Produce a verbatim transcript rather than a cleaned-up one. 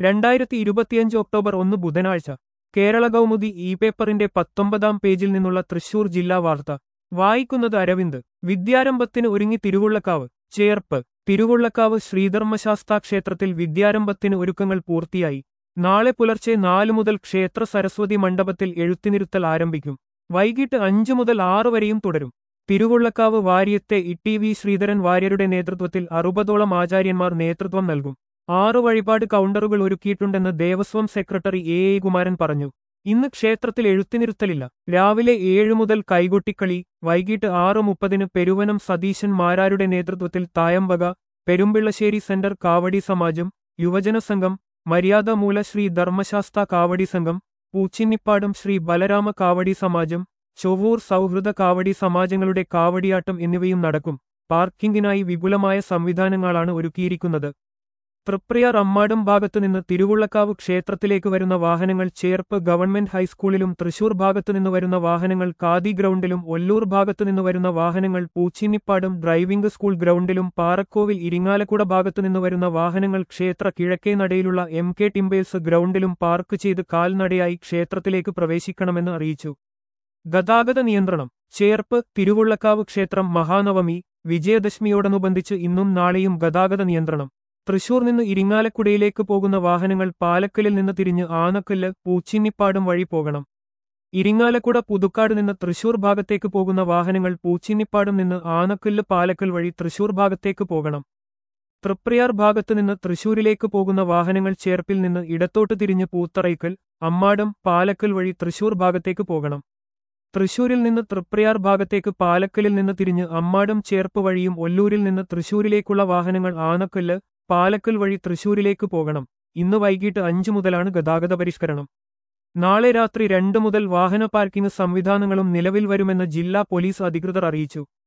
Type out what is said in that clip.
രണ്ടായിരത്തി ഇരുപത്തിയഞ്ച് ഒക്ടോബർ ഒന്ന് ബുധനാഴ്ച കേരള കൗമുദി ഇ പേപ്പറിന്റെ പത്തൊമ്പതാം പേജിൽ നിന്നുള്ള തൃശൂർ ജില്ലാ വാർത്ത വായിക്കുന്നത് അരവിന്ദ്. വിദ്യാരംഭത്തിന് ഒരുങ്ങി തിരുവുള്ളക്കാവ്. ചേർപ്പ്. തിരുവുള്ളക്കാവ് ശ്രീധർമ്മശാസ്താ ക്ഷേത്രത്തിൽ വിദ്യാരംഭത്തിന് ഒരുക്കങ്ങൾ പൂർത്തിയായി. നാളെ പുലർച്ചെ നാലു മുതൽ ക്ഷേത്ര സരസ്വതി മണ്ഡപത്തിൽ എഴുത്തിനിരുത്തൽ ആരംഭിക്കും. വൈകിട്ട് അഞ്ചു മുതൽ ആറു വരെയും തുടരും. തിരുവുള്ളക്കാവ് വാര്യത്തെ ഇ ടി വി ശ്രീധരൻ വാര്യരുടെ നേതൃത്വത്തിൽ അറുപതോളം ആചാര്യന്മാർ നേതൃത്വം നൽകും. ആറു വഴിപാട് കൗണ്ടറുകൾ ഒരുക്കിയിട്ടുണ്ടെന്ന് Devaswom secretary A A Kumaran പറഞ്ഞു. ഇന്ന് ക്ഷേത്രത്തിൽ എഴുത്തിനിരുത്തലില്ല. രാവിലെ ഏഴു മുതൽ കൈകൊട്ടിക്കളി, വൈകിട്ട് ആറ് മുപ്പതിന് പെരുവനം സതീശൻ മാരാരുടെ നേതൃത്വത്തിൽ തായമ്പക, പെരുമ്പിള്ളശ്ശേരി സെന്റർ കാവടി സമാജം, യുവജന സംഘം, മര്യാദമൂല ശ്രീ ധർമ്മശാസ്താ കാവടി സംഘം, പൂച്ചിന്നിപ്പാടം ശ്രീ ബലരാമ കാവടി സമാജം, ചൊവ്വൂർ സൗഹൃദ കാവടി സമാജങ്ങളുടെ കാവടിയാട്ടം എന്നിവയും നടക്കും. പാർക്കിംഗിനായി വിപുലമായ സംവിധാനങ്ങളാണ് ഒരുക്കിയിരിക്കുന്നത്. തൃപ്രയാർ അമ്മാടം ഭാഗത്തുനിന്ന് തിരുവുള്ളക്കാവ് ക്ഷേത്രത്തിലേക്ക് വരുന്ന വാഹനങ്ങൾ ചേർപ്പ് ഗവൺമെന്റ് ഹൈസ്കൂളിലും തൃശൂർ ഭാഗത്തുനിന്ന് വരുന്ന വാഹനങ്ങൾ കാദി ഗ്രൗണ്ടിലും ഒല്ലൂർ ഭാഗത്തുനിന്ന് വരുന്ന വാഹനങ്ങൾ പൂച്ചിന്നിപ്പാടം ഡ്രൈവിംഗ് സ്കൂൾ ഗ്രൗണ്ടിലും പാറക്കോവിൽ ഇരിങ്ങാലക്കുട ഭാഗത്തുനിന്ന് വരുന്ന വാഹനങ്ങൾ ക്ഷേത്ര കിഴക്കേ നടയിലുള്ള എം കെ ടിംബേൽസ് ഗ്രൗണ്ടിലും പാർക്ക് ചെയ്ത് കാൽനടയായി ക്ഷേത്രത്തിലേക്ക് പ്രവേശിക്കണമെന്ന് അറിയിച്ചു. ഗതാഗത നിയന്ത്രണം. ചേർപ്പ് തിരുവുള്ളക്കാവ് ക്ഷേത്രം മഹാനവമി വിജയദശമിയോടനുബന്ധിച്ച് ഇന്നും നാളെയും ഗതാഗത നിയന്ത്രണം. തൃശൂർ നിന്ന് ഇരിങ്ങാലക്കുടയിലേക്ക് പോകുന്ന വാഹനങ്ങൾ പാലക്കലിൽ നിന്ന് തിരിഞ്ഞ് ആനക്കല്ല് പൂച്ചിന്നിപ്പാടം വഴി പോകണം. ഇരിങ്ങാലക്കുട പുതുക്കാട് നിന്ന് തൃശൂർ ഭാഗത്തേക്ക് പോകുന്ന വാഹനങ്ങൾ പൂച്ചിന്നിപ്പാടം നിന്ന് ആനക്കല്ല് പാലക്കൽ വഴി തൃശൂർ ഭാഗത്തേക്ക് പോകണം. തൃപ്രയാർ ഭാഗത്തുനിന്ന് തൃശൂരിലേക്ക് പോകുന്ന വാഹനങ്ങൾ ചേർപ്പിൽ നിന്ന് ഇടത്തോട്ട് തിരിഞ്ഞ് പൂത്തറയ്ക്കൽ, അമ്മാടം, പാലക്കൽ വഴി തൃശൂർ ഭാഗത്തേക്ക് പോകണം. തൃശൂരിൽ നിന്ന് തൃപ്രയാർ ഭാഗത്തേക്ക് പാലക്കലിൽ നിന്ന് തിരിഞ്ഞ് അമ്മാടം ചേർപ്പ് വഴിയും ഒല്ലൂരിൽ നിന്ന് തൃശൂരിലേക്കുള്ള വാഹനങ്ങൾ ആനക്കല്ല്, പാലക്കൽ വഴി തൃശൂരിലേക്ക് പോകണം. ഇന്ന് വൈകിട്ട് അഞ്ചു മുതലാണ് ഗതാഗത പരിഷ്കരണം. നാളെ രാത്രി രണ്ട് മുതൽ വാഹന പാർക്കിംഗ് സംവിധാനങ്ങളും നിലവിൽ വരുമെന്ന് ജില്ലാ പോലീസ് അധികൃതർ അറിയിച്ചു.